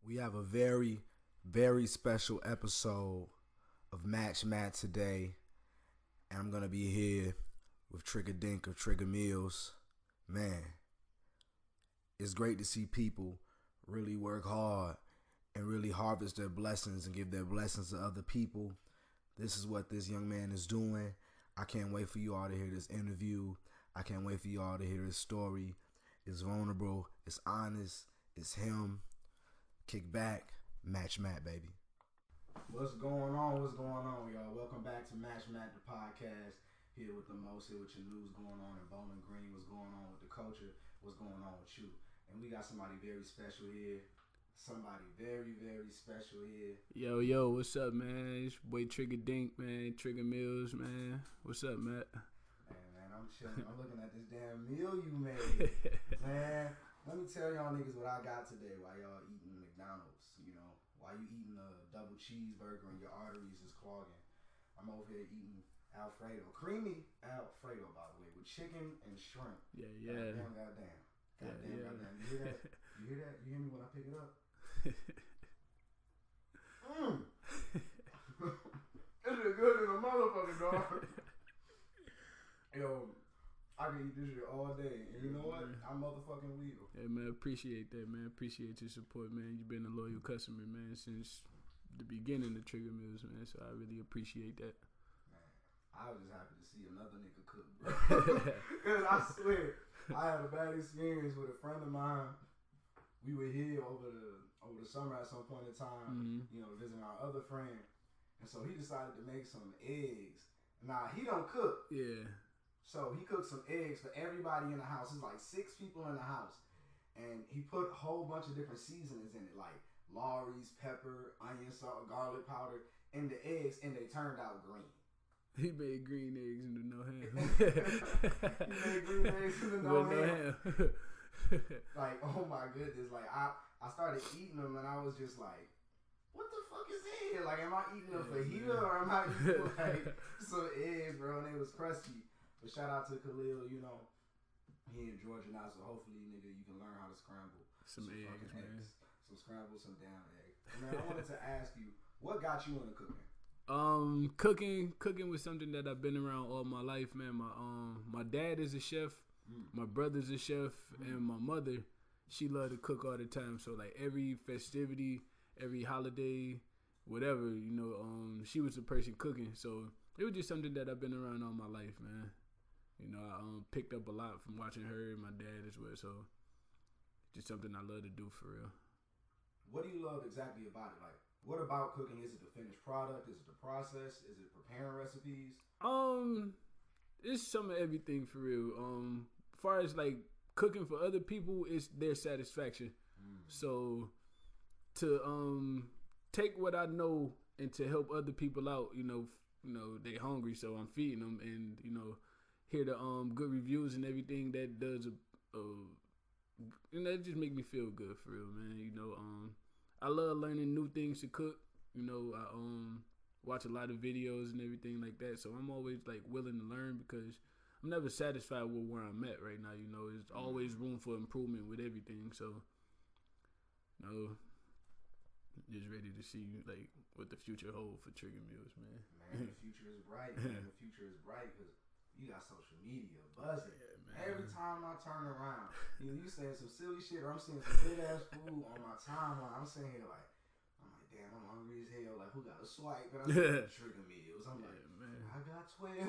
We have a very, very special episode of Match Matt today. And I'm going to be here with Trigger Dink of Trigger Meals. Man, it's great to see people really work hard and really harvest their blessings and give their blessings to other people. This is what this young man is doing. I can't wait for you all to hear this interview. I can't wait for you all to hear his story. It's vulnerable. It's honest. It's him. Kick back. Match Matt, baby. What's going on? What's going on, y'all? Welcome back to Match Matt, the podcast. Here with the most, here with your news going on in Bowling Green. What's going on with the culture? What's going on with you? And we got somebody very special here. Somebody very, very special here. Yo, what's up, man? It's your boy Trigger Dink, man. Trigger Meals, man. What's up, Matt? Man, I'm chilling. I'm looking at this damn meal you made. Man, let me tell y'all niggas what I got today while y'all eating McDonald's, you know. While you eating a double cheeseburger and your arteries is clogging. I'm over here eating Alfredo. Creamy Alfredo, by the way, with chicken and shrimp. Yeah. Goddamn. You hear that? You hear that? You hear me when I pick it up? This is good as a motherfucker, dog. Yo, I can eat this shit all day. And you know what? I'm motherfucking weird. Hey, man, appreciate that, man. Appreciate your support, man. You've been a loyal customer, man, since the beginning of Trigger Meals, man. So I really appreciate that. Man, I was just happy to see another nigga cook, bro. Because I swear, I had a bad experience with a friend of mine. We were here over the summer at some point in time, you know, visiting our other friend. And so he decided to make some eggs. Now, he don't cook. Yeah. So he cooked some eggs for everybody in the house. There's like 6 people in the house. And he put a whole bunch of different seasonings in it, like Lawry's, pepper, onion, salt, garlic powder, in the eggs, and they turned out green. He made green eggs into no ham. He made green eggs into no ham. Like, oh my goodness. Like, I started eating them, and I was just like, what the fuck is here? Like, am I eating a fajita, or am I eating, like, some eggs, bro? And it was crusty. But shout out to Khalil, you know, he in Georgia now, so hopefully, nigga, you can learn how to scramble some eggs, man. Some scramble, some damn eggs. And man, I wanted to ask you, what got you into cooking? Cooking was something that I've been around all my life, man. My dad is a chef, my brother's a chef, and my mother, she loved to cook all the time. So like every festivity, every holiday, whatever, you know, she was the person cooking. So it was just something that I've been around all my life, man. You know, I picked up a lot from watching her and my dad as well. So just something I love to do for real. What do you love exactly about it? Like, what about cooking? Is it the finished product? Is it the process? Is it preparing recipes? It's some of everything for real. As far as like cooking for other people, it's their satisfaction. So to take what I know and to help other people out, you know they hungry, so I'm feeding them, and you know, hear the good reviews and everything that does and that just make me feel good for real, man. You know, I love learning new things to cook. You know, I watch a lot of videos and everything like that. So I'm always like willing to learn because I'm never satisfied with where I'm at right now. You know, there's always room for improvement with everything. So, you know, just ready to see like what the future holds for Trigger Meals, man. Man, the future is bright. Man, the future is bright because you got social media buzzing. Yeah, every time I turn around, you saying some silly shit, or I'm seeing some big ass food on my timeline. I'm sitting here like, damn, I'm hungry as hell. Like, who got a swipe? And I'm like, Trigger Meals. I'm like, man, I got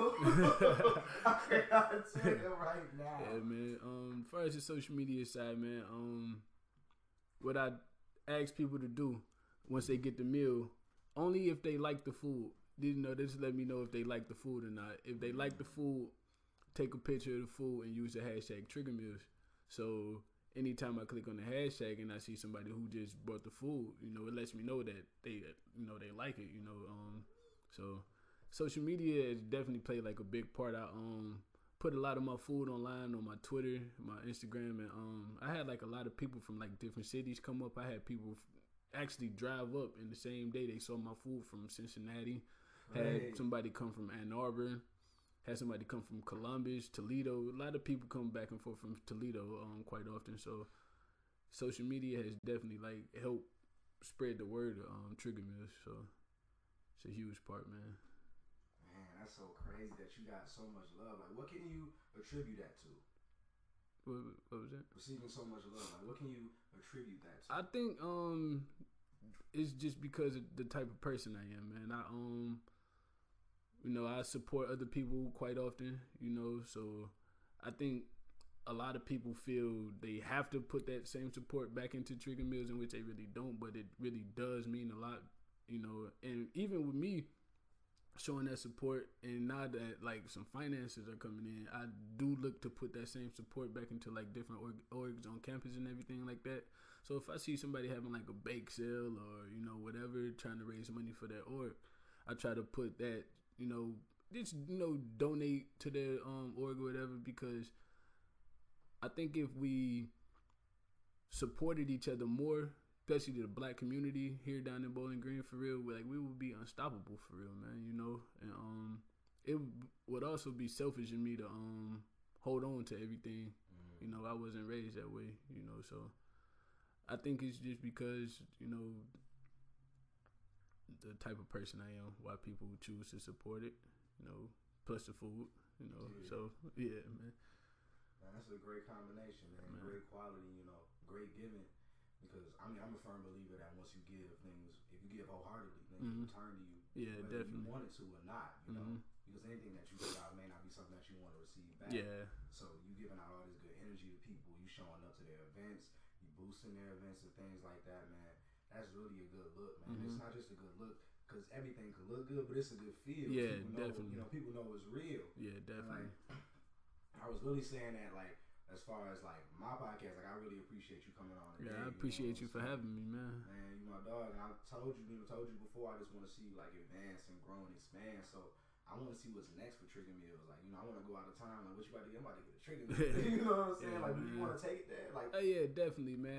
12. I got 12 right now. Yeah, man. As far as the social media side, man, what I ask people to do once they get the meal, only if they like the food. You know, just let me know if they like the food or not. If they like the food, take a picture of the food and use the hashtag Trigger Meals. So anytime I click on the hashtag and I see somebody who just brought the food, you know, it lets me know that they like it. You know, so social media has definitely played like a big part. I put a lot of my food online on my Twitter, my Instagram, and I had like a lot of people from like different cities come up. I had people actually drive up in the same day they saw my food from Cincinnati. Had somebody come from Ann Arbor. Had somebody come from Columbus, Toledo. A lot of people come back and forth from Toledo quite often. So social media has definitely like helped spread the word of Trigger Mills. So it's a huge part, man. Man, that's so crazy that you got so much love. Like, what can you attribute that to? What was that? Receiving so much love. Like, what can you attribute that to? I think it's just because of the type of person I am, man. I support other people quite often, so I think a lot of people feel they have to put that same support back into Trigger Mills, in which they really don't, but it really does mean a lot, and even with me showing that support, and now that like some finances are coming in, I do look to put that same support back into like different orgs on campus and everything like that. So if I see somebody having like a bake sale or whatever, trying to raise money for that org, I try to put that just donate to their org or whatever, because I think if we supported each other more, especially the black community here down in Bowling Green, for real, we would be unstoppable for real, man. And it would also be selfish in me to hold on to everything. I wasn't raised that way, so I think it's just because the type of person I am, why people choose to support it, plus the food, Yeah. So yeah, man. That's a great combination, man. Great quality, great giving. Because I'm a firm believer that once you give things, if you give wholeheartedly, things will return to you. Yeah, whether definitely. you want it to or not, because anything that you give out may not be something that you want to receive back. Yeah. So you giving out all this good energy to people, you showing up to their events, you boosting their events and things like that, man. That's really a good look, man. It's not just a good look because everything can look good, but it's a good feel. Yeah, people know, definitely. People know it's real. Yeah, definitely. And I was really saying that, like, as far as like my podcast, like I really appreciate you coming on. Yeah, I appreciate you for having me, man. Man, you my dog, and I told you before. I just want to see you like advance and grow and expand. So I want to see what's next for Trigger Mills. Like, I want to go out of town. Like, what you about to get? I'm about to get a Trigger Mills. You know what I'm saying? Yeah, like, man. you want to take it there? Like, yeah, definitely, man.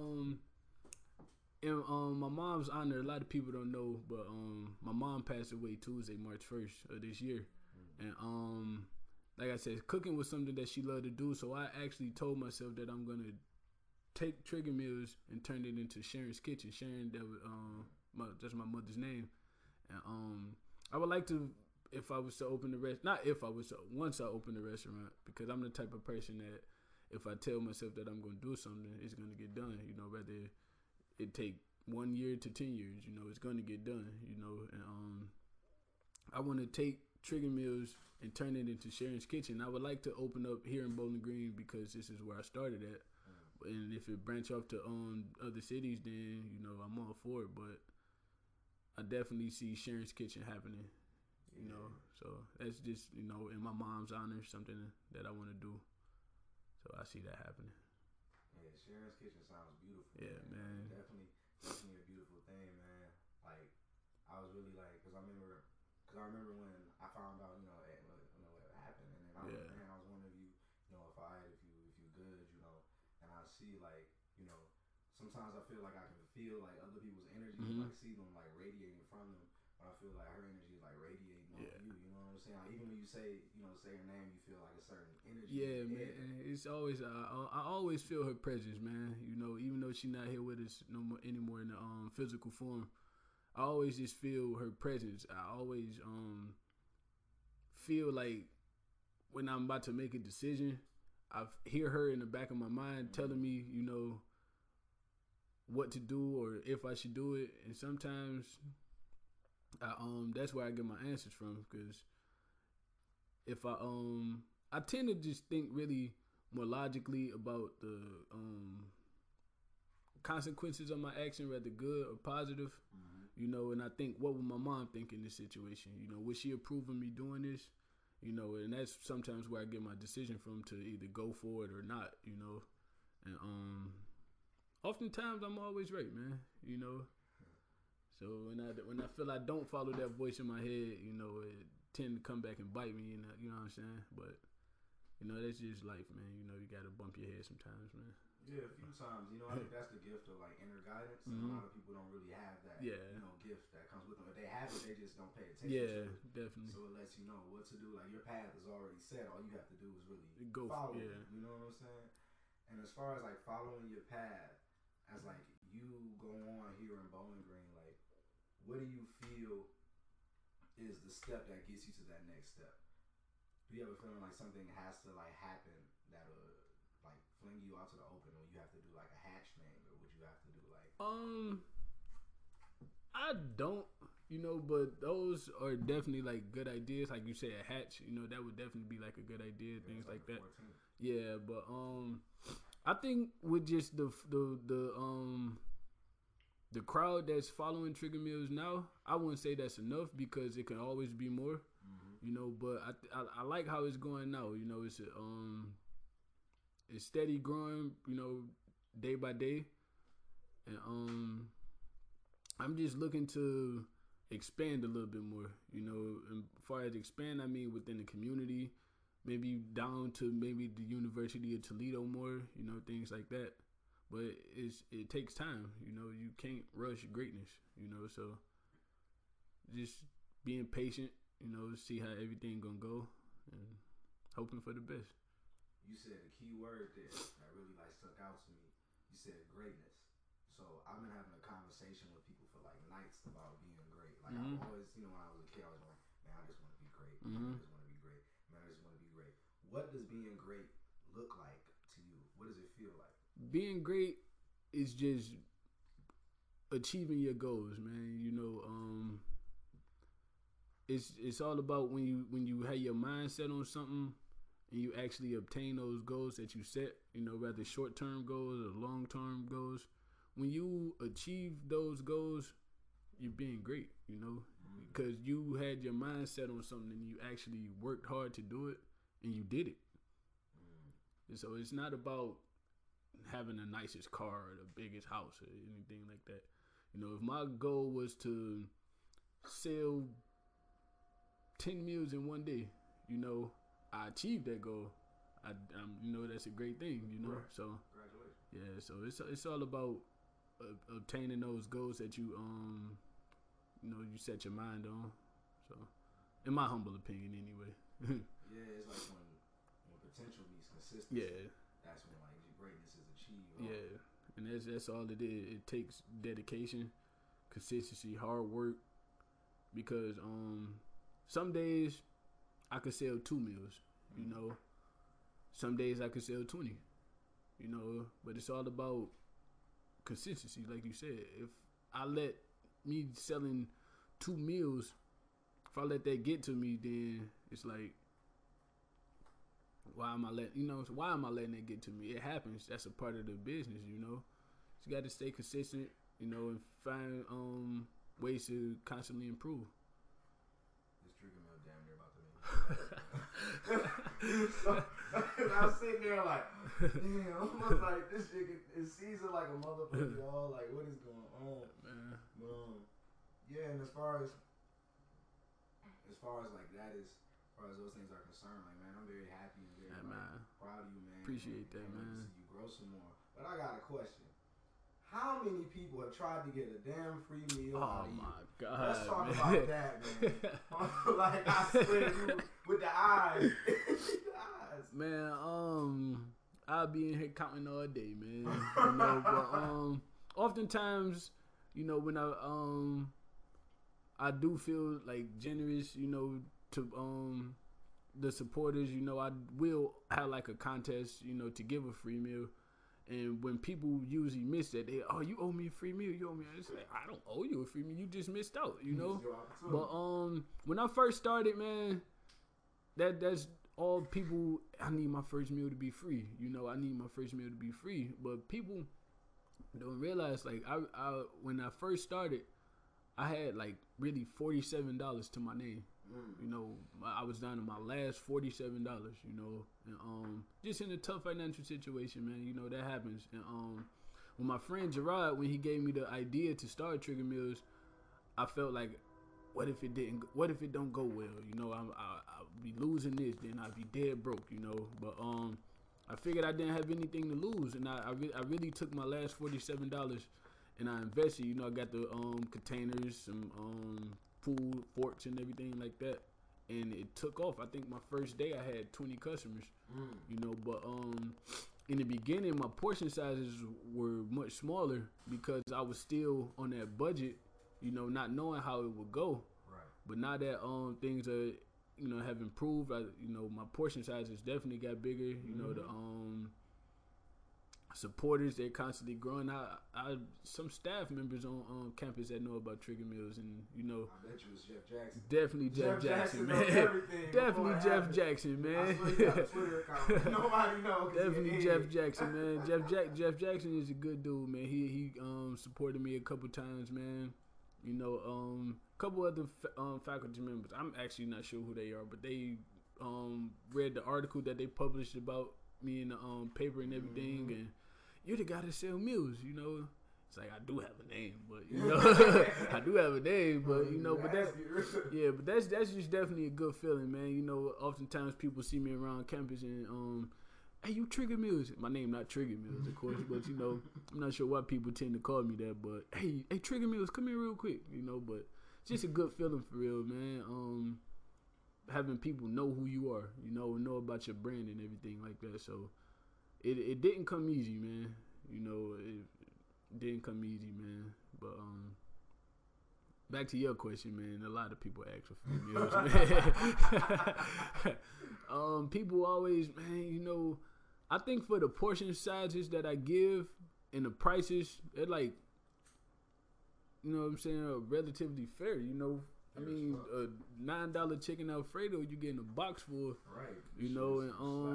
In my mom's honor, a lot of people don't know, but my mom passed away Tuesday, March 1st of this year, and like I said, cooking was something that she loved to do. So I actually told myself that I'm gonna take Trigger Mills and turn it into Sharon's Kitchen. Sharon, that's my mother's name, and I would like to, if I was to open once I open the restaurant, because I'm the type of person that if I tell myself that I'm gonna do something, it's gonna get done. Whether it take 1 year to 10 years, it's gonna get done. And I want to take Trigger Mills and turn it into Sharon's Kitchen. I would like to open up here in Bowling Green because this is where I started at. And if it branch off to other cities, then I'm all for it. But I definitely see Sharon's Kitchen happening. So that's just in my mom's honor, something that I want to do. So I see that happening. Yeah, Sharon's Kitchen sounds beautiful. Yeah, man. Definitely a beautiful thing, man. Like, I was really like, because I remember when I found out, what happened, and then I was wondering if you good, and I see like, sometimes I feel like I can feel like other people's energy, like see them like radiating from them, but I feel like her energy is like radiating off you. You know what I'm saying? Like, even when you say her name, you feel like a certain energy. Yeah, man. It's always I always feel her presence, man. Even though she's not here with us anymore in the physical form, I always just feel her presence. I always feel like when I'm about to make a decision, I hear her in the back of my mind telling me, what to do or if I should do it. And sometimes that's where I get my answers from, because if I tend to just think really more logically about the consequences of my action, whether good or positive. And I think, what would my mom think in this situation? Would she approve of me doing this? And that's sometimes where I get my decision from, to either go for it or not. And oftentimes I'm always right, man. So when I feel I don't follow that voice in my head, it tend to come back and bite me. You know what I'm saying? But that's just life, man. You gotta bump your head sometimes, man. Yeah, a few times. I think that's the gift of like inner guidance. And a lot of people don't really have that. Gift that comes with them. If they have it, they just don't pay attention. Yeah, to it. Definitely. So it lets you know what to do. Like, your path is already set. All you have to do is really go follow it. You know what I'm saying? And as far as like following your path, as like you go on here in from Bowling Green, like, what do you feel is the step that gets you to that next step? Do you have a feeling like something has to like happen that'll like fling you out to the open, or you have to do like a hatch thing, or would you have to do like? I don't, but those are definitely like good ideas. Like you said, a hatch, that would definitely be like a good idea. Things like that. 14. Yeah, but I think with just the crowd that's following Trigger Mills now, I wouldn't say that's enough because it can always be more. But I like how it's going now. It's steady growing. Day by day, and I'm just looking to expand a little bit more. And as far as expand, I mean within the community, maybe down to maybe the University of Toledo more. Things like that. But it takes time. You can't rush greatness. So just being patient. See how everything gonna go, and hoping for the best. You said a key word there that really like stuck out to me. You said greatness. So I've been having a conversation with people for like nights about being great. Like I always, when I was a kid, I was like, man, I just want to be great. Man, I just want to be great. Man, I just want to be great. What does being great look like to you? What does it feel like? Being great is just achieving your goals, man. It's all about when you have your mind set on something and you actually obtain those goals that you set, whether short-term goals or long-term goals. When you achieve those goals, you're being great, because you had your mind set on something and you actually worked hard to do it and you did it. And so it's not about having the nicest car or the biggest house or anything like that. If my goal was to sell 10 meals in one day, I achieved that goal. That's a great thing, Right. So congratulations. So it's all about obtaining those goals that you you set your mind on. So, in my humble opinion, anyway. Yeah, it's like when potential meets consistency. Yeah, that's when like your greatness is achieved. Yeah, and that's all it is. It takes dedication, consistency, hard work. Because some days I could sell 2 meals, Some days I could sell 20, But it's all about consistency, like you said. If I let me selling 2 meals, if I let that get to me, then it's like, why am I letting that get to me? It happens. That's a part of the business, You got to stay consistent, and find ways to constantly improve. This Trigger Mill damn near about to make me. So, I was sitting there like, damn, almost like this shit is seasoned like a motherfucker, y'all. Like, what is going on? Man. Yeah, and as far as like that is, as far as those things are concerned, like, man, I'm very happy and very proud of you, man. Appreciate that, man. See you grow some more. But I got a question. How many people have tried to get a damn free meal out of you? Oh, my God. Let's talk about that, man. Like, I swear, you with the eyes. Man, I'll be in here counting all day, man. But oftentimes, when I do feel like generous, to the supporters, I will have like a contest, to give a free meal. And when people usually miss that, you owe me a free meal. You owe me. It's like, I don't owe you a free meal. You just missed out, But when I first started, man, that's all people. I need my first meal to be free. I need my first meal to be free. But people don't realize, like, I when I first started, I had like really $47 to my name. I was down to my last $47, and just in a tough financial situation, man, that happens. And when my friend Gerard, when he gave me the idea to start Trigger Mills, I felt like, what if it don't go well? I'll be losing this, then I'll be dead broke, But I figured I didn't have anything to lose, and I really took my last $47 and I invested. I got the containers, some food, forks, and everything like that, and it took off. I think my first day I had 20 customers, But in the beginning, my portion sizes were much smaller because I was still on that budget, not knowing how it would go. Right. But now that things are, have improved, my portion sizes definitely got bigger. The supporters, they're constantly growing. I some staff members on campus that know about Trigger Meals, and I bet you was Jeff Jackson. Definitely Jeff Jackson, man. Definitely Jeff Jackson, man. I swear he got a Twitter account. Nobody knows. Definitely Jeff Jackson, man. Jeff Jackson is a good dude, man. He supported me a couple times, man. Couple other faculty members. I'm actually not sure who they are, but they read the article that they published about me in the paper and everything, and you're the guy that sell meals, It's like I do have a name, but I do have a name, but but that's just definitely a good feeling, man. Oftentimes people see me around campus and hey, you Trigger Meals. My name not Trigger Meals, of course, but I'm not sure why people tend to call me that, but hey Trigger Meals, come here real quick, but it's just a good feeling for real, man. Having people know who you are, know about your brand and everything like that. So it didn't come easy, man. It didn't come easy, man. But back to your question, man. A lot of people ask for free meals, man. People always, man, I think for the portion sizes that I give and the prices, they're like, what I'm saying, relatively fair, I mean, a $9 chicken Alfredo, you getting a box full, right?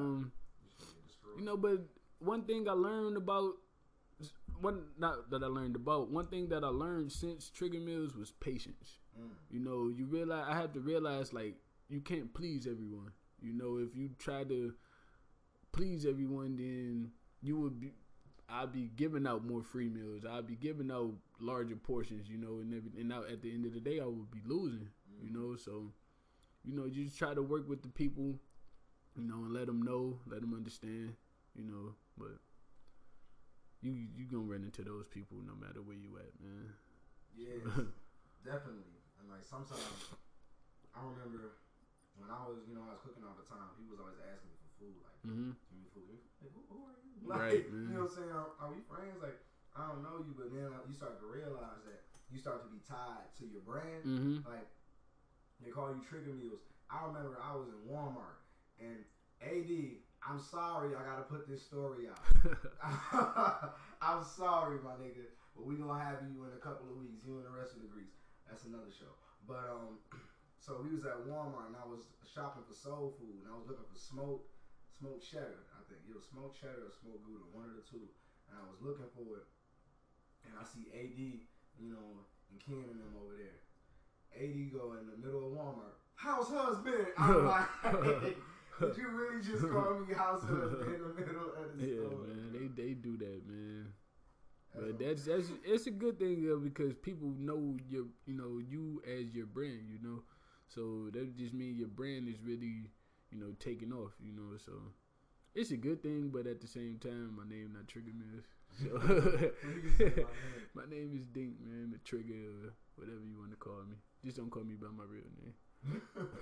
But one thing I learned about, one thing that I learned since Trigger Meals was patience. You realize I had to realize like you can't please everyone. If you try to please everyone, then I'll be giving out more free meals. I'll be giving out larger portions, and now at the end of the day, I will be losing, So, you just try to work with the people, and let them know, let them understand, But you gonna run into those people no matter where you at, man. Yeah, definitely. And like sometimes, I remember when I was cooking all the time. People was always asking me for food, like, give me food. Like, who are you? Like, right, man. You know what I'm saying? Are we friends? Like, I don't know you, but then you start to realize that you start to be tied to your brand. Like, they call you Trigger Meals. I remember I was in Walmart, and AD, I'm sorry I gotta put this story out. I'm sorry, my nigga, but we gonna have you in a couple of weeks. You and the rest of the Greeks. That's another show. But so we was at Walmart, and I was shopping for soul food, and I was looking for smoked cheddar. I think it was smoked cheddar or smoked Gouda, one of the two. And I was looking for it, and I see AD, and Ken and them over there. AD go in the middle of Walmart. House husband. I'm like, hey, did you really just call me house husband in the middle of the store? Yeah, man, they do that, man. But that's it's a good thing though, because people know you as your brand, So that just means your brand is really, taking off, So it's a good thing, but at the same time, my name not Trigger Meals. So my name is Dink, man, the Trigger, or whatever you want to call me. Just don't call me by my real name.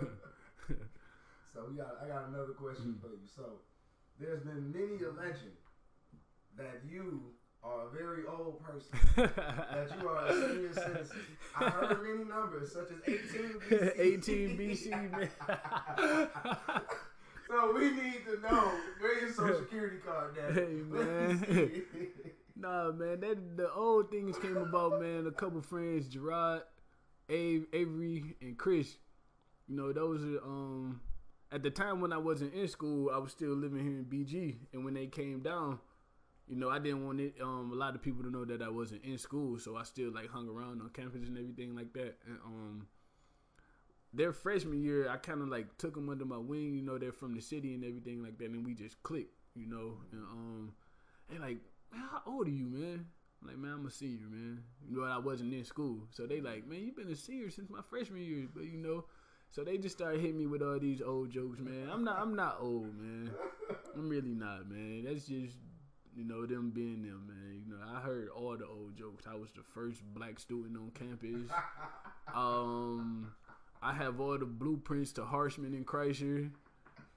So I got another question for you. So there's been many a legend that you are a very old person, that you are a senior citizen. I heard many numbers, such as 18 BC. 18 BC, man. So we need to know where your social security card at. Hey, man. Nah, man, the old things came about, man. A couple friends, Gerard, Avery, and Chris. Those are, at the time when I wasn't in school, I was still living here in BG. And when they came down, I didn't want it, a lot of people to know that I wasn't in school. So I still, hung around on campus and everything like that. And, their freshman year, I kind of, took them under my wing. They're from the city and everything like that. And we just clicked, And, they like, man, how old are you, man? I'm like, man, I'm a senior, man. I wasn't in school. So they like, man, you've been a senior since my freshman year. But, so they just started hitting me with all these old jokes, man. I'm not old, man. I'm really not, man. That's just, them being them, man. I heard all the old jokes. I was the first black student on campus. I have all the blueprints to Harshman and Kreischer.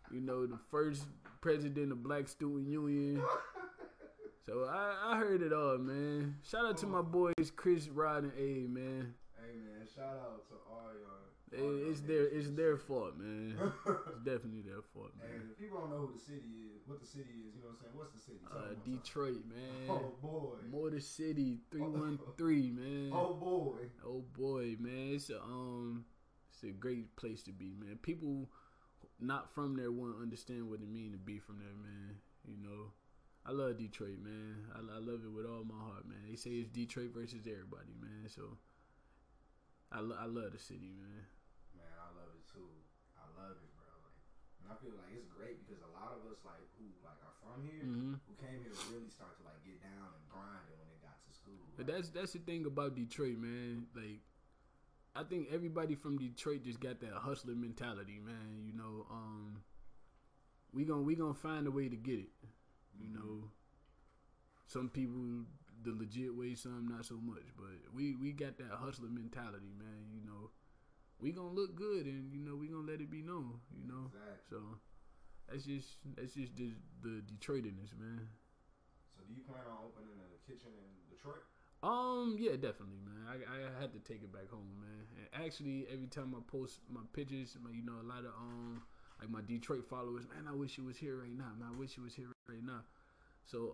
You know, the first president of Black Student Union. So I heard it all, man. Shout out to my boys Chris, Rod, and A, man. Hey man, shout out to all y'all. It's their fault, man. It's definitely their fault, man. Hey, if people don't know who the city is, what the city is, you know what I'm saying? What's the city? Detroit, man. Oh boy. Motor City 313, man. Oh boy. Oh boy, man. It's a great place to be, man. People not from there won't understand what it means to be from there, man. You know, I love Detroit, man. I love it with all my heart, man. They say it's Detroit versus everybody, man. So I love the city, man. Man, I love it too. I love it, bro. Like, and I feel like it's great because a lot of us like who like are from here, who came here, really start to like get down and grind it when they got to school. But that's the thing about Detroit, man. Like, I think everybody from Detroit just got that hustler mentality, man. You know, we gonna find a way to get it. You know, some people the legit way, some not so much. But we got that hustler mentality, man. You know, we gonna look good, and you know we gonna let it be known. You know, exactly. So that's just the Detroiterness, man. So do you plan on opening a kitchen in Detroit? Yeah, definitely, man. I had to take it back home, man. And actually, every time I post my pictures, you know, a lot of like my Detroit followers, man, I wish it was here right now. Man, I wish it was here right now. So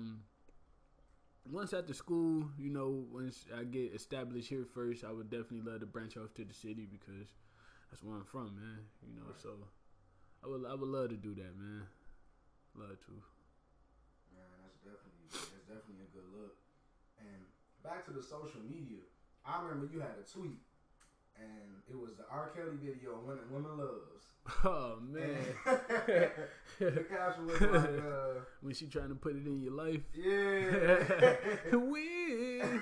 once after school, you know, once I get established here first, I would definitely love to branch off to the city because that's where I'm from, man. You know, so I would love to do that, man. Love to. Man, that's definitely a good look. And back to the social media, I remember you had a tweet, and it was the R. Kelly video, Women Loves. Oh, man. The caption was like, when she trying to put it in your life. Yeah. Win.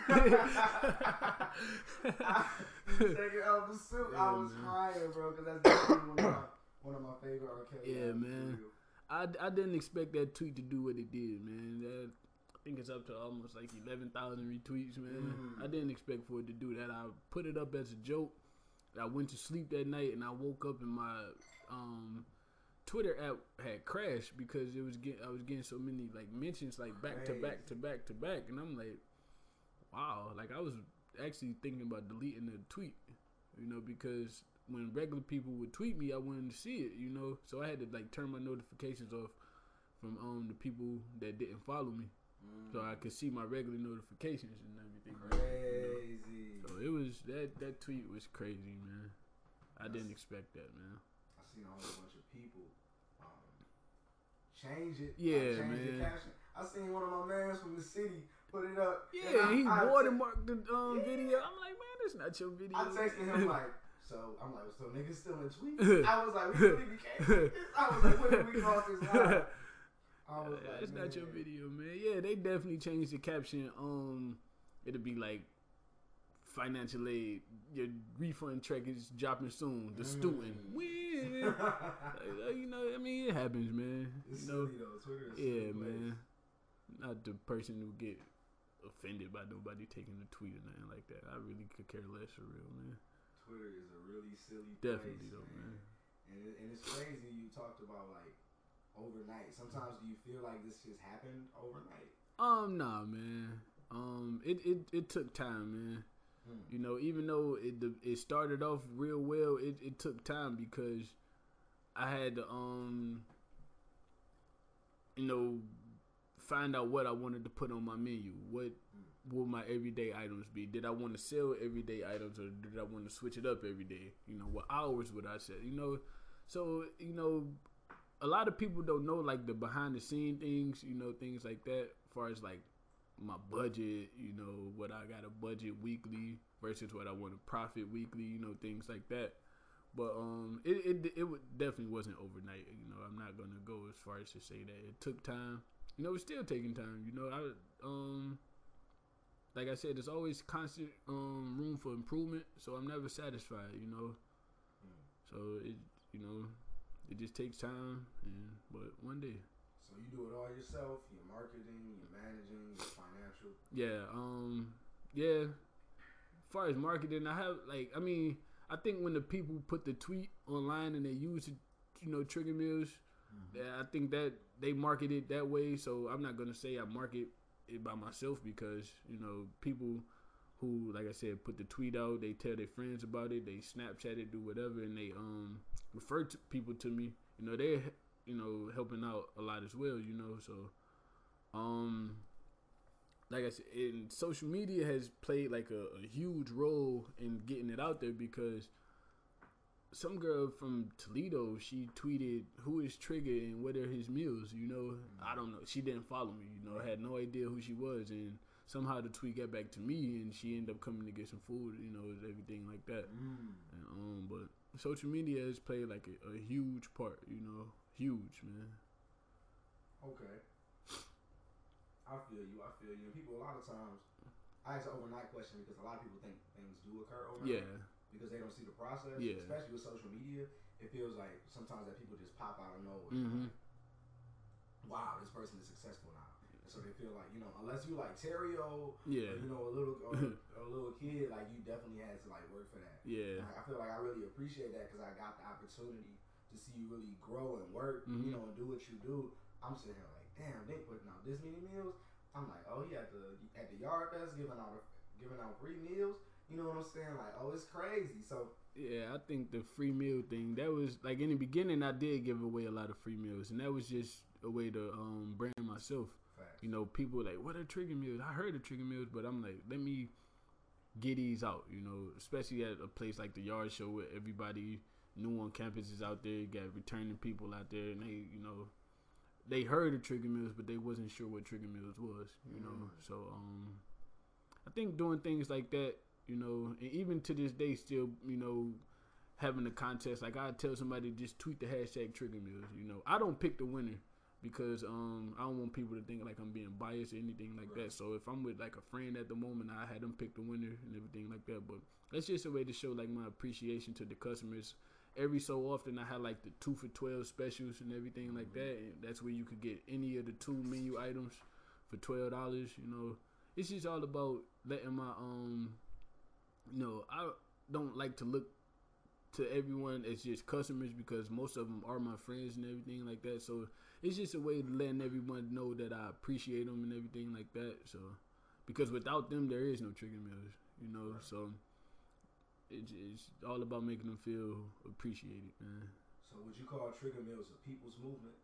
Take it off the suit. Yeah, I was crying, bro, because that's definitely one of my favorite R. Kelly. Yeah, man. I didn't expect that tweet to do what it did, man. I think it's up to almost like 11,000 retweets, man. I didn't expect for it to do that. I put it up as a joke. I went to sleep that night and I woke up and my Twitter app had crashed because I was getting so many like mentions like back to back to back to back, and I'm like, wow, like I was actually thinking about deleting the tweet, you know, because when regular people would tweet me, I wanted to see it, you know, so I had to like turn my notifications off from the people that didn't follow me, so I could see my regular notifications and everything. Crazy. You know? So it was that tweet was crazy, man. I didn't expect that, man. I seen a whole bunch of people change it. Yeah, change man. The caption. I seen one of my mans from the city put it up. Yeah, he watermarked the video. I'm like, man, that's not your video. I texted him like, so niggas still in tweets? I was like, we really became this? I was like, when did we cross this line? I was like, that's not your video, man. Yeah, they definitely changed the caption. It'll be like, financial aid, your refund check is dropping soon. The student win. You know, I mean, it happens, man. It's you know, silly though. Twitter is yeah, silly man. Not the person who get offended by nobody taking a tweet or nothing like that. I really could care less for real, man. Twitter is a really silly Definitely place, though, man. And it's crazy. You talked about like overnight. Sometimes do you feel like this just happened overnight? Nah, man. It took time, man. You know, even though it started off real well, it took time because I had to you know, find out what I wanted to put on my menu. What will my everyday items be? Did I want to sell everyday items or did I want to switch it up every day? You know, what hours would I set? You know, so you know, a lot of people don't know like the behind the scene things. You know, things like that. As far as like my budget, you know, what I got a budget weekly versus what I want to profit weekly, you know, things like that. But it definitely wasn't overnight. You know, I'm not gonna go as far as to say that it took time. You know, it's still taking time. You know, like I said, there's always constant room for improvement. So I'm never satisfied. You know, so it just takes time. But one day. So you do it all yourself, your marketing, your managing, your financial? Yeah. As far as marketing, I think when the people put the tweet online and they use it Trigger Meals. Yeah, I think that they market it that way, so I'm not gonna say I market it by myself because people who, like I said, put the tweet out, they tell their friends about it, they Snapchat it, do whatever, and they refer to people to me. They're helping out a lot as well. So like I said, and social media has played like a huge role in getting it out there because some girl from Toledo, she tweeted, "Who is Trigger and what are his meals?" I don't know. She didn't follow me. I had no idea who she was, and somehow the tweet got back to me, and she ended up coming to get some food. Everything like that. And, but social media has played like a huge part. Huge, man. Okay. I feel you. And people, a lot of times, I ask an overnight question because a lot of people think things do occur overnight. Yeah. Because they don't see the process. Yeah. Especially with social media, it feels like sometimes that people just pop out of nowhere. Mm-hmm. Like, wow, this person is successful now. And so they feel like, unless you like Terrio, yeah, or, a little kid, like you definitely had to like work for that. Yeah. And I feel like I really appreciate that because I got the opportunity to see you really grow and work, and do what you do. I'm sitting here like, damn, they putting out this many meals. I'm like, oh, he at the Yard Fest giving out free meals. You know what I'm saying? Like, oh, it's crazy. So yeah, I think the free meal thing, that was like in the beginning I did give away a lot of free meals, and that was just a way to brand myself. Facts. People were like, what are Trigger Meals? I heard of Trigger Meals, but I'm like, let me get these out, especially at a place like the Yard Show where everybody new on campus is out there, you got returning people out there, and they heard of Trigger Meals, but they wasn't sure what Trigger Meals was, So I think doing things like that, and even to this day, still, having a contest. Like I tell somebody, just tweet the hashtag Trigger Meals. I don't pick the winner because I don't want people to think like I'm being biased or anything like that. So if I'm with like a friend at the moment, I had them pick the winner and everything like that. But that's just a way to show like my appreciation to the customers. Every so often, I had like the 2 for $12 specials and everything like that. And that's where you could get any of the 2 menu items for $12. It's just all about letting my I don't like to look to everyone as just customers because most of them are my friends and everything like that. So it's just a way of letting everyone know that I appreciate them and everything like that. So because without them, there is no Trigger Meals, So it's all about making them feel appreciated, man. So would you call Trigger Meals a people's movement?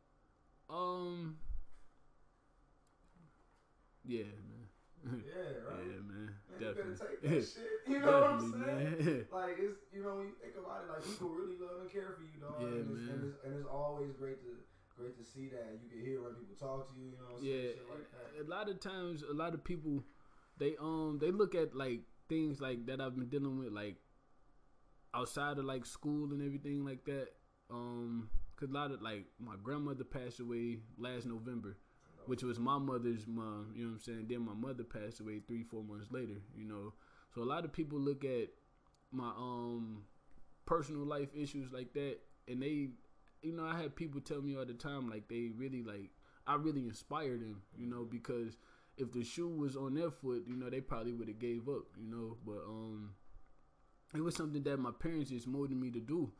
Yeah, man. Yeah, right. Yeah, man. Definitely. You better take that shit. You know what I'm saying? Man. Like it's when you think about it, like people really love and care for you, dog. Yeah, and it's always great to see that. You can hear when people talk to you. You know what I'm saying? Shit like that. A lot of times, a lot of people they look at like things like that I've been dealing with, like outside of like school and everything like that. Cause a lot of like my grandmother passed away last November, which was my mother's mom, you know what I'm saying? Then my mother passed away 3-4 months later, So a lot of people look at my personal life issues like that, and they, I had people tell me all the time like they really like I really inspired them, because if the shoe was on their foot, they probably would have gave up, But it was something that my parents just molded me to do,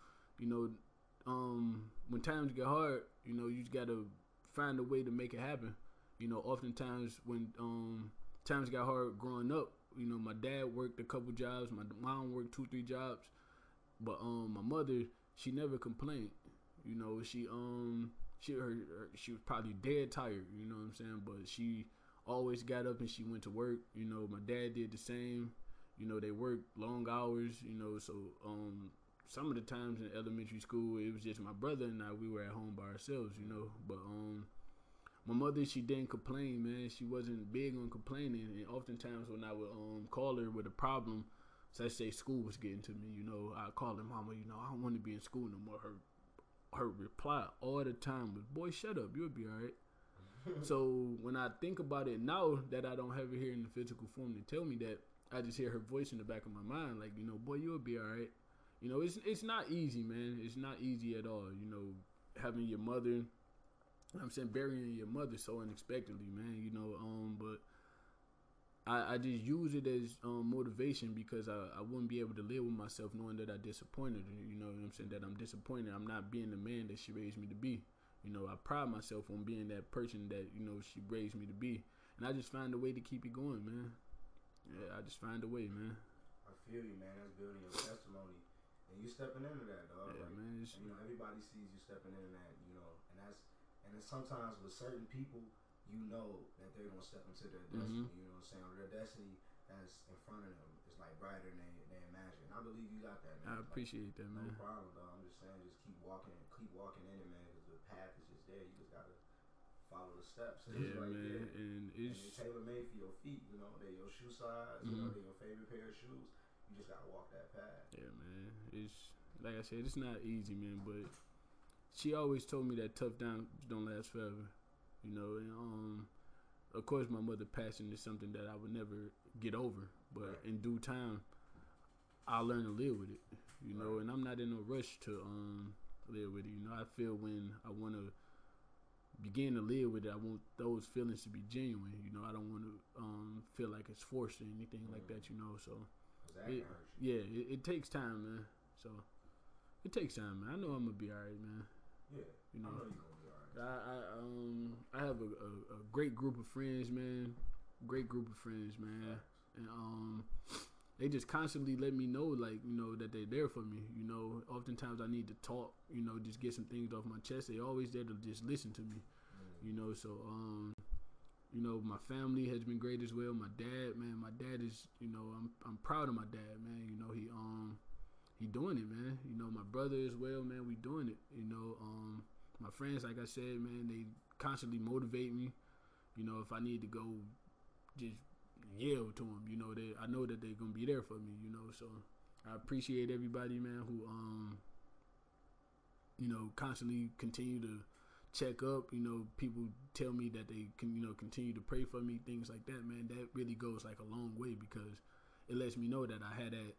When times get hard, you just gotta find a way to make it happen. Oftentimes when times got hard growing up, my dad worked a couple jobs, my mom worked 2-3 jobs, but my mother, she never complained. She was probably dead tired, you know what I'm saying? But she always got up and she went to work. My dad did the same. They worked long hours, so some of the times in elementary school, it was just my brother and I, we were at home by ourselves, But my mother, she didn't complain, man. She wasn't big on complaining. And oftentimes when I would call her with a problem, so let's say school was getting to me, I'd call her, Mama, I don't want to be in school no more. Her reply all the time was, boy, shut up. You'll be all right. So when I think about it now that I don't have it here in the physical form to tell me that, I just hear her voice in the back of my mind, like, boy, you'll be all right. It's not easy, man. It's not easy at all, having your mother, I'm saying burying your mother so unexpectedly, man, but I just use it as motivation because I wouldn't be able to live with myself knowing that I disappointed her. You know what I'm saying? That I'm disappointed. I'm not being the man that she raised me to be. You know, I pride myself on being that person that, you know, she raised me to be. And I just find a way to keep it going, man. Yeah, I just find a way, man. I feel you, man. That's building your testimony. And you stepping into that, dog. Yeah, like, man. and, you know, everybody sees you stepping into that, you know. And then sometimes with certain people, you know that they're going to step into their destiny, you know what I'm saying? Or their destiny that's in front of them is like brighter than they imagine. And I believe you got that, man. I appreciate that, man. No problem, dog. I'm just saying, just keep walking in it, man, because the path is just there. You just got to follow the steps. Yeah, right man. there. And it's tailor-made for your feet, you know. They're your shoe size, you know, they're your favorite pair of shoes. You just got to walk that path. Yeah, man. It's, like I said, it's not easy, man, but she always told me that tough times don't last forever. You know, and of course my mother's passion is something that I would never get over, but in due time I'll learn to live with it, you know, and I'm not in a rush to live with it. You know, I feel when I want to begin to live with it, I want those feelings to be genuine. You know, I don't want to feel like it's forced or anything like that, you know, so it takes time, man. So it takes time, man. I know I'm gonna be alright, man. Yeah, you know, I know you're gonna be alright. I have a great group of friends, man. Great group of friends, man. And they just constantly let me know, like, you know, that they're there for me. You know, oftentimes I need to talk, you know, just get some things off my chest. They're always there to just listen to me. You know, so you know, my family has been great as well. My dad, man, is, you know, I'm proud of my dad, man. You know, he doing it, man. You know, my brother as well, man, we doing it. You know, my friends, like I said, man, they constantly motivate me. You know, if I need to go, just yell to them. You know, I know that they're gonna be there for me. You know, so I appreciate everybody, man, who you know, constantly continue to check up. You know, people tell me that they can, you know, continue to pray for me, things like that, man. That really goes like a long way because it lets me know that I had that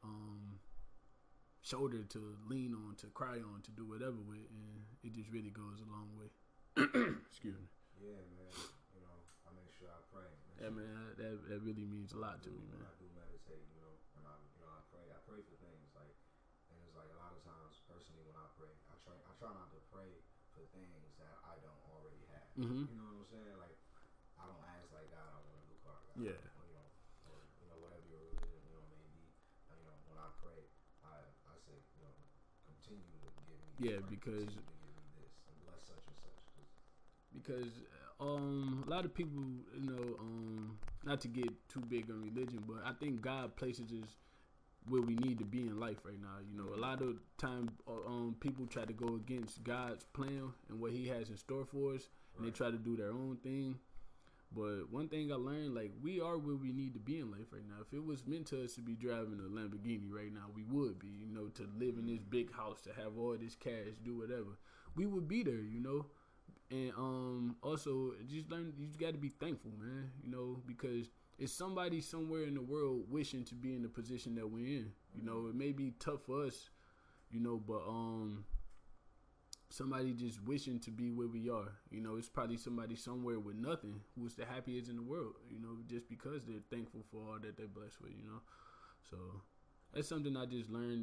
shoulder to lean on, to cry on, to do whatever with, and it just really goes a long way. Excuse me. Yeah, man. You know, I make sure I pray. Yeah, man, that really means a lot to me, man. I do meditate, you know, and I pray for things like, and it's like a lot of times, personally, when I pray, I try not to pray for things that I don't already have. You know what I'm saying? Like, I don't ask like, God, I want a new car. God, yeah. You know, whatever your religion, you know, may be. You know, when I pray, I say, you know, continue to give me. Yeah, because. Continue to give me this and bless such and such. Because a lot of people, you know, not to get too big on religion, but I think God places us where we need to be in life right now. You know, a lot of time people try to go against God's plan and what He has in store for us, and they try to do their own thing. But one thing I learned, like, we are where we need to be in life right now. If it was meant to us to be driving a Lamborghini right now, we would be, you know, to live in this big house, to have all this cash, do whatever. We would be there, you know. And also, just learn, you just got to be thankful, man, you know, because it's somebody somewhere in the world wishing to be in the position that we're in. You know, it may be tough for us, you know, but somebody just wishing to be where we are. You know, it's probably somebody somewhere with nothing who's the happiest in the world, you know, just because they're thankful for all that they're blessed with, you know. So that's something I just learned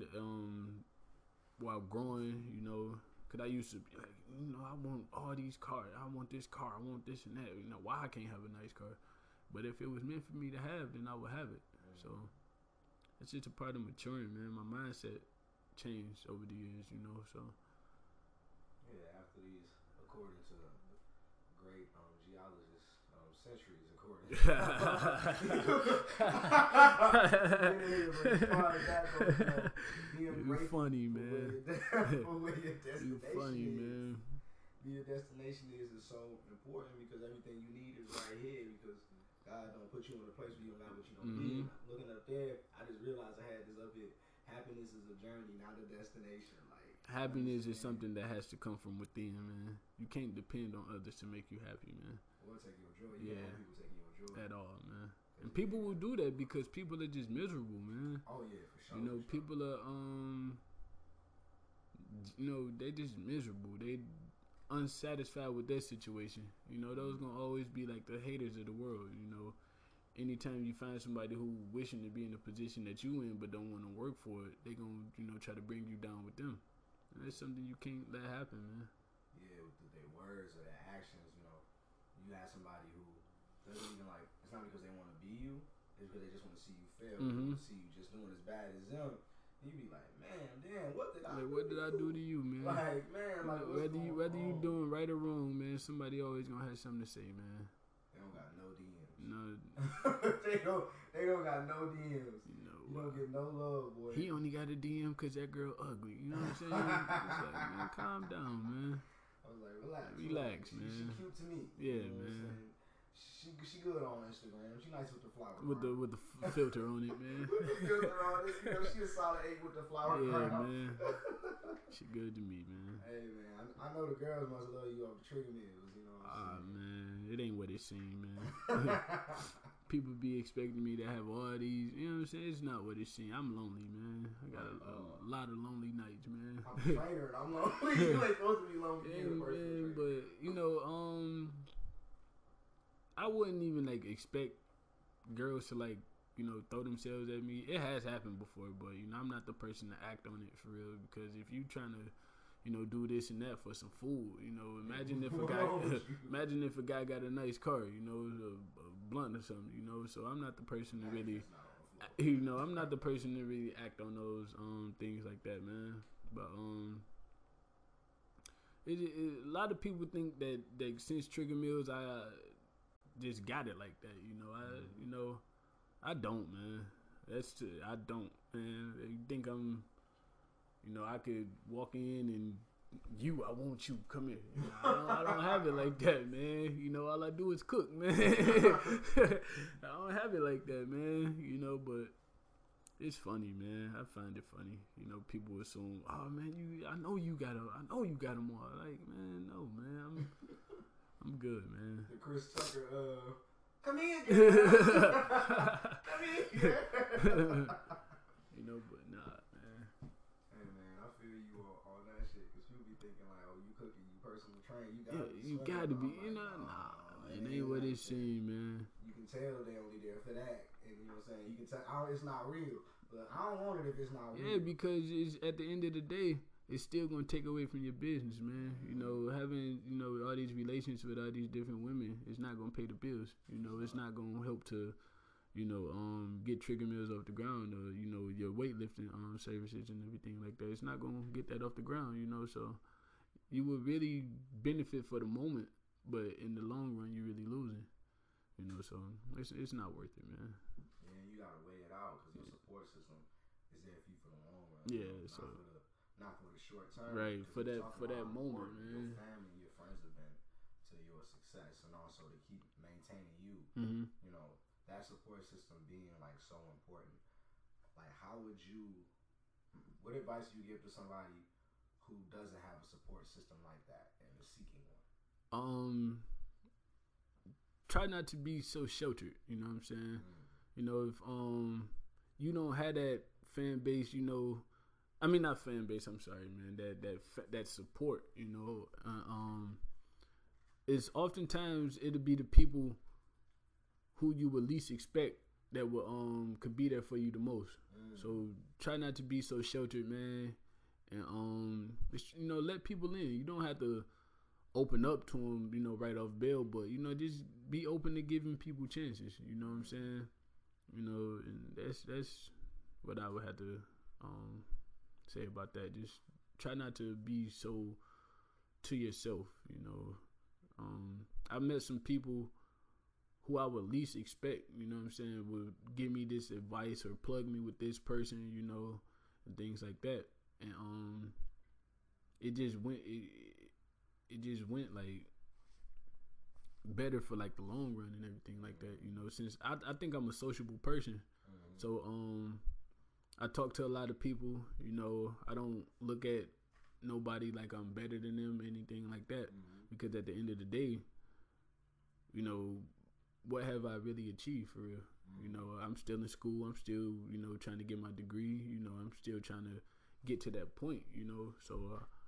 while growing, you know. Cause I used to be like, you know, I want all these cars. I want this car. I want this and that. You know, why I can't have a nice car? But if it was meant for me to have, then I would have it. So it's just a part of maturing, man. My mindset changed over the years, you know. So yeah, after these, according to the great geologists, centuries according to you're funny, man. For where your destination you're funny, is. Man. Your destination is so important because everything you need is right here because God don't put you in a place where you don't got what you don't need. Looking up there, I just realized I had this up here. Happiness is a journey, not a destination. Like, happiness is something that has to come from within, man. You can't depend on others to make you happy, man. Or take your joy. You know, people taking your joy. At all, man. And people will do that because people are just miserable, man. Oh yeah, for sure. You know, people are you know, they just miserable. They unsatisfied with their situation. You know, those gonna always be like the haters of the world, you know. anytime you find somebody who wishing to be in the position that you in but don't want to work for it, they gonna try to bring you down with them. And that's something you can't let happen, man. Yeah, with their words or their actions, you have somebody who doesn't even like. It's not because they want to be you. It's because they just want to see you fail. They want to see you just doing as bad as them. And you be like, man, damn, what did I? Like, what did I do to you, man? Like, man, like whether you doing right or wrong, man, somebody always gonna have something to say, man. They don't got no DMs. No, they don't got no DMs. You don't get no love, boy. He only got a DM because that girl ugly. You know what I'm saying? It's like, man, calm down, man. I was like, relax, man. She cute to me. Yeah, man. She good on Instagram. She nice with the flower. With the filter on it, man. With the filter on it, she a solid 8 with the flower. Yeah, man. She good to me, man. Hey, man, I know the girls must love you off the Trigger Mills. You know what I'm saying? Man, it ain't what it seems, man. People be expecting me to have all these, you know what I'm saying? It's not what it seems. I'm lonely, man. I got a lot of lonely nights, man. I'm a trainer and I'm lonely. You ain't supposed to be lonely. Man, but I wouldn't even like expect girls to like, throw themselves at me. It has happened before, but I'm not the person to act on it for real. Because if you trying to, do this and that for some food, imagine if a guy got a nice car, a blunt or something, So I'm not the person to really, I'm not the person to really act on those things like that, man. But a lot of people think that since Trigger Mills, I just got it like that, I don't, man. I don't, man. You think I'm, I could walk in and I want you, come here. I don't have it like that, man. All I do is cook, man. I don't have it like that, man. But it's funny, man. I find it funny. People assume, oh man, I know you got them all. Like, man, no, man. I'm good, man. The Chris Tucker, come here, girl. Come here. But nah, man. Hey, man, I feel you on that shit. Because people be thinking like, oh, you cooking, you personal train, you gotta be, nah, man, it ain't what it seems, man. You can tell they only there for that. And you know what I'm saying? You can tell, it's not real. But I don't want it if it's not real. Yeah, because it's, at the end of the day, it's still gonna take away from your business, man. Having all these relations with all these different women, it's not gonna pay the bills. It's not gonna help to, get Trigger Mills off the ground, or your weightlifting services and everything like that. It's not gonna get that off the ground, So you would really benefit for the moment, but in the long run, you're really losing. So it's not worth it, man. Yeah, you gotta weigh it out because your support system is there for you for the long run. Yeah, not for the short term. Right, for that moment, man. Your family, your friends have been to your success, and also to keep maintaining you. Mm-hmm. That support system being like so important. Like, what advice do you give to somebody who doesn't have a support system like that and is seeking one? Try not to be so sheltered. You know what I'm saying? If you don't have that fan base, I mean, not fan base. I'm sorry, man. That support, it's oftentimes it'll be the people who you would least expect that will could be there for you the most. So try not to be so sheltered, man, and let people in. You don't have to open up to them, right off bail, but just be open to giving people chances. You know what I'm saying? And that's what I would have to say about that. Just try not to be so to yourself. I met some people who I would least expect, would give me this advice or plug me with this person, and things like that. And it just went like better for like the long run and everything like that, since I think I'm a sociable person. So I talk to a lot of people, I don't look at nobody like I'm better than them, anything like that, because at the end of the day, what have I really achieved for real? I'm still in school. I'm still, trying to get my degree. I'm still trying to get to that point, So,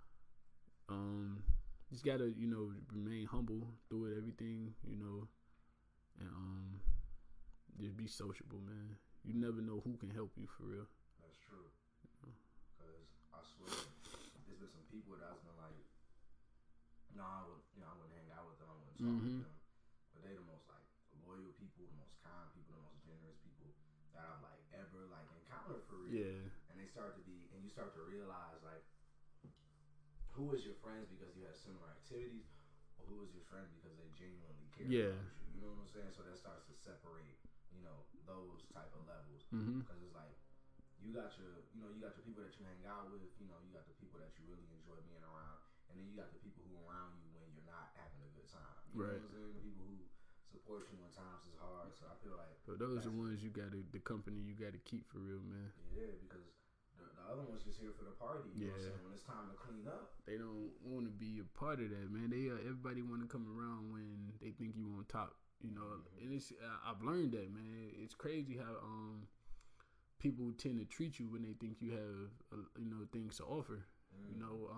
just gotta, remain humble through it, everything, and just be sociable, man. You never know who can help you for real. That's true. Because I swear, there's been some people that's been like, no, I wouldn't hang out with them. I wouldn't talk with them. But they the most like loyal people, the most kind people, the most generous people that I've like ever like encountered for real. Yeah. And they start to be, and you start to realize like, who is your friends because you have similar activities, or who is your friend because they genuinely care about you. You know what I'm saying? So that starts to separate, you know, those type of levels. Because it's like you got your people that you hang out with. You know, you got the people that you really enjoy being around, and then you got the people who are around you when you're not having a good time. You know what I'm saying? The people who support you when times is hard. So I feel like those are ones you got to, the company you got to keep for real, man. Yeah, because the other one's just here for the party. You know what I'm saying? When it's time to clean up, they don't want to be a part of that, man. They everybody want to come around when they think you on top. You know, and it's I've learned that, man. It's crazy how people tend to treat you when they think you have you know, things to offer. You know,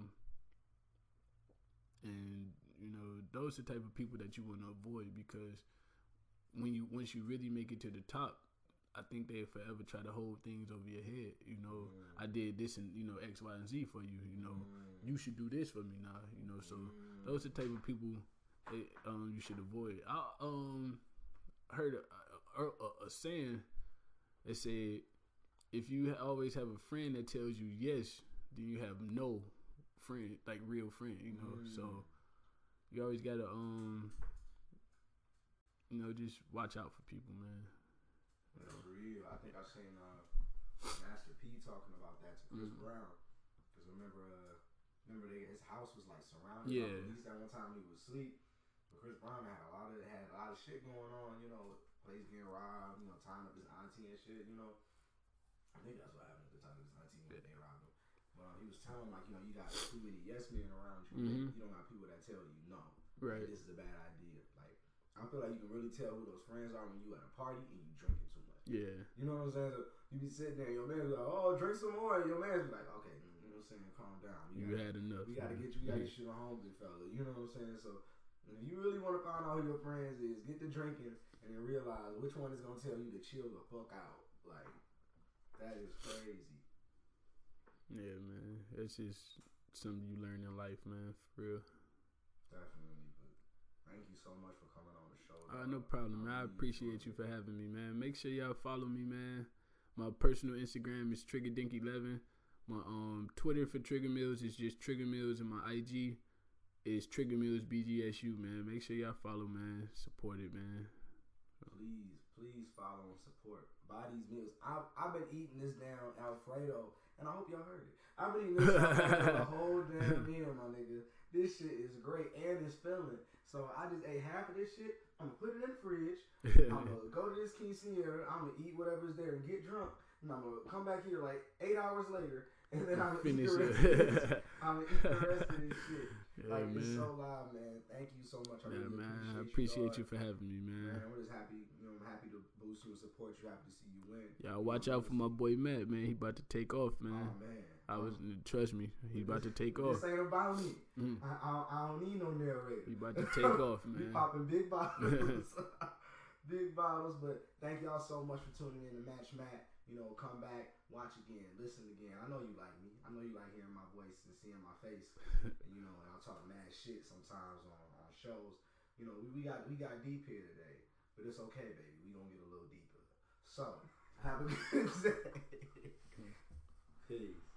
and you know, those are the type of people that you want to avoid, because once you really make it to the top, I think they forever try to hold things over your head. You know, I did this and, you know, X, Y, and Z for you. You know, you should do this for me now. You know, so those are the type of people you should avoid. I heard a saying that said, if you always have a friend that tells you yes, then you have no friend, like real friend. You know, so you always gotta you know, just watch out for people, man. That's real. I think I seen Master P talking about that to Chris Brown. Because remember his house was like surrounded by police that one time he was asleep. But Chris Brown had a lot of shit going on. You know, place getting robbed. You know, tying up his auntie and shit. You know, I think that's what happened at the time of his auntie when they robbed him. But he was telling like, you know, you got too many yes men around you. You don't have people that tell you no. Right. Like, this is a bad idea. Like, I feel like you can really tell who those friends are when you at a party and you drinking too much. Yeah. You know what I'm saying? So you be sitting there, your man's like, oh, drink some more. And your man's be like, okay, you know what I'm saying? Calm down. You had enough. We gotta get your shit on home, big fella. You know what I'm saying? So if you really want to find out who your friends is, get to drinking and then realize which one is gonna tell you to chill the fuck out. Like, that is crazy. Yeah, man. It's just something you learn in life, man. For real. Definitely. But thank you so much for coming on the show. No problem, man. I appreciate you for having me, man. Make sure y'all follow me, man. My personal Instagram is TriggerDink11. My Twitter for Trigger Mills is just Trigger Mills, and my IG is Trigger Mills BGSU, man. Make sure y'all follow, man. Support it, man. Please follow and support. Buy these meals. I've been eating this damn Alfredo, and I hope y'all heard it. I've been eating this Alfredo the whole damn meal, my nigga. This shit is great and it's filling. So I just ate half of this shit. I'm gonna put it in the fridge. I'm gonna go to this quinceañera. I'm gonna eat whatever's there and get drunk. And I'm gonna come back here like 8 hours later, and then I'm gonna eat the rest of this. I'm gonna eat the rest of this shit. Yeah, like, man. It's so loud, man. Thank you so much. I really appreciate you for having me, man. I'm just happy. You know, I'm happy to boost you and support you. Happy to see you win. Y'all watch out for my boy Matt, man. He about to take off, man. Oh man. Trust me, he about to take off. This ain't about me. I don't need no narrator. He about to take off, man. We popping big bottles. Big bottles, but thank y'all so much for tuning in to Match Matt. You know, come back, watch again, listen again. I know you like me. I know you like hearing my voice and seeing my face. And, you know, and I'll talk mad shit sometimes on shows. You know, we got deep here today, but it's okay, baby. We gonna get a little deeper. So, have a good day. Peace.